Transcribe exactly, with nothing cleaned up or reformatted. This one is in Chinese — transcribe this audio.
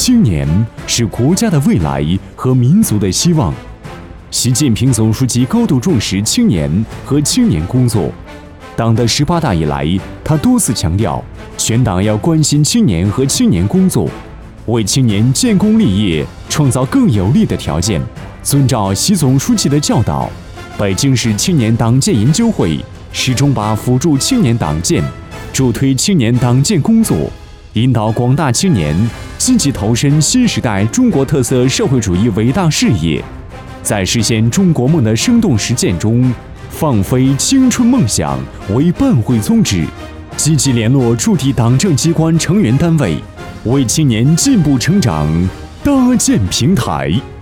青年是国家的未来和民族的希望。习近平总书记高度重视青年和青年工作。党的十八大以来，他多次强调，全党要关心青年和青年工作，为青年建功立业创造更有利的条件。遵照习总书记的教导，北京市青年党建研究会始终把辅助青年党建、助推青年党建工作，引导广大青年积极投身新时代中国特色社会主义伟大事业，在实现中国梦的生动实践中，放飞青春梦想为办会宗旨，积极联络驻地党政机关成员单位，为青年进步成长搭建平台。